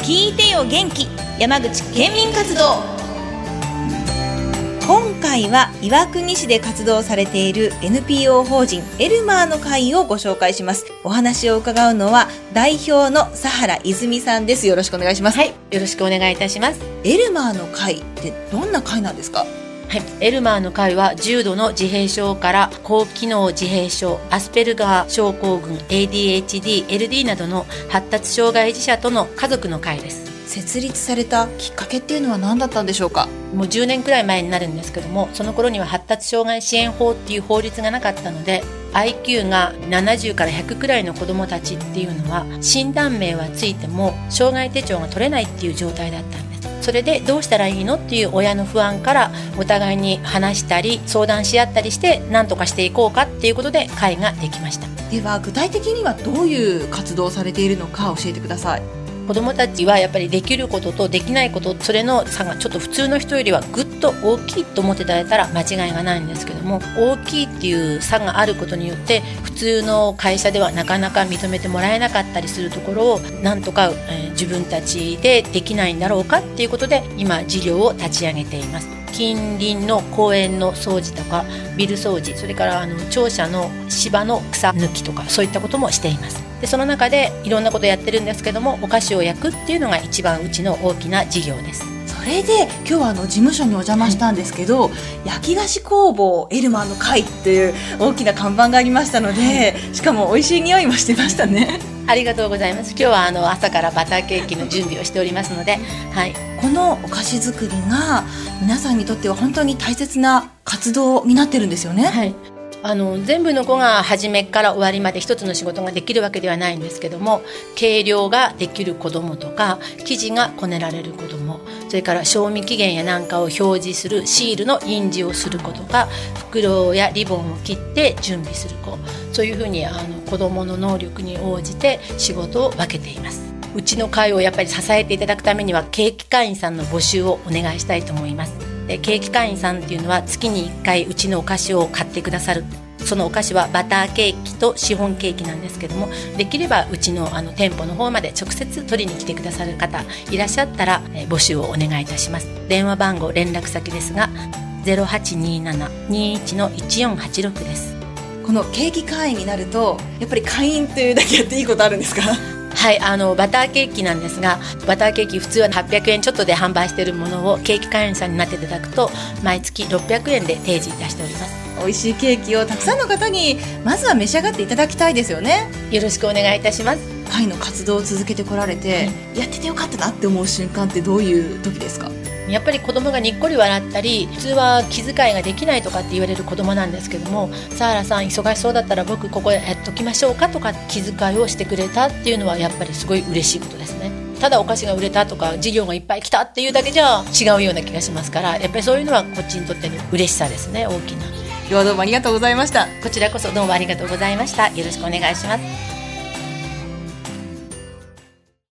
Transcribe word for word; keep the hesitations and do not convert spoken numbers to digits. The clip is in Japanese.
聞いてよ元気山口県民活動。今回は岩国市で活動されている エヌピーオー 法人エルマーの会をご紹介します。お話を伺うのは代表の佐原泉さんです。よろしくお願いします。 はい、よろしくお願いいたします。 エルマーの会ってどんな会なんですか？ はい、エルマーの会は重度の自閉症から高機能自閉症、アスペルガー症候群、エーディーエイチディー、エルディー などの発達障害児者との家族の会です。 設立されたきっかけっていうのは何だったんでしょうか？ もうじゅうねんくらい前になるんですけども、その頃には発達障害支援法っていう法律がなかったので、 アイキュー がななじゅうからひゃくくらいの子どもたちっていうのは診断名はついても障害手帳が取れないっていう状態だったんです。それでどうしたらいいのっていう親の不安からお互いに話したり相談し合ったりして何とかしていこうかっていうことで会ができました。 では具体的にはどういう活動をされているのか教えてください。 子どもたちはやっぱりできることとできないこと、それの差がちょっと普通の人よりはぐっと大きいと思っていただいたら間違いがないんですけども、大きいっていう差があることによって普通の会社ではなかなか認めてもらえなかったりするところをなんとか、えー、自分たちでできないんだろうかっていうことで今事業を立ち上げています。近隣の公園の掃除とかビル掃除、それからあの庁舎の芝の草抜きとかそういったこともしています。でその中でいろんなことやってるんですけども、お菓子を焼くっていうのが一番うちの大きな事業です。 それで今日はあの事務所にお邪魔したんですけど、はい、焼き菓子工房エルマーの会っていう大きな看板がありましたので、はい、しかも美味しい匂いもしてましたね。 ありがとうございます。今日はあの朝からバターケーキの準備をしておりますので、はい、 このお菓子作りが皆さんにとっては本当に大切な活動になってるんですよね。 はい、あの全部の子が初めから終わりまで一つの仕事ができるわけではないんですけども、計量ができる子どもとか生地がこねられる子ども、それから賞味期限やなんかを表示するシールの印字をする子とか、袋やリボンを切って準備する子、そういうふうにあの子どもの能力に応じて仕事を分けています。うちの会をやっぱり支えていただくためにはケーキ会員さんの募集をお願いしたいと思います。でケーキ会員さんっていうのは月にいっかいうちのお菓子を買ってくださる。そのお菓子はバターケーキとシフォンケーキなんですけども、できればうちのあの店舗の方まで直接取りに来てくださる方いらっしゃったら、えー、募集をお願いいたします。電話番号連絡先ですが ゼロはちにーなな にーいち いちよんはちろく です。 このケーキ会員になるとやっぱり会員というだけやっていいことあるんですか？ はい、あのバターケーキなんですが、バターケーキ普通ははっぴゃくえんちょっとで販売しているものをケーキ会員さんになっていただくと毎月ろっぴゃくえんで提示いたしております。 美味しいケーキをたくさんの方にまずは召し上がっていただきたいですよね。 よろしくお願いいたします。 会の活動を続けてこられて、はい、やっててよかったなって思う瞬間ってどういう時ですか？ やっぱり子供がにっこり笑ったり、普通は気遣いができないとかって言われる子供なんですけども、サーラさん忙しそうだったら僕ここやっときましょうかとか気遣いをしてくれたっていうのはやっぱりすごい嬉しいことですね。ただお菓子が売れたとか事業がいっぱい来たっていうだけじゃ違うような気がしますから、やっぱりそういうのはこっちにとっての嬉しさですね、大きな。 今日はどうもありがとうございました。 こちらこそどうもありがとうございました。よろしくお願いします。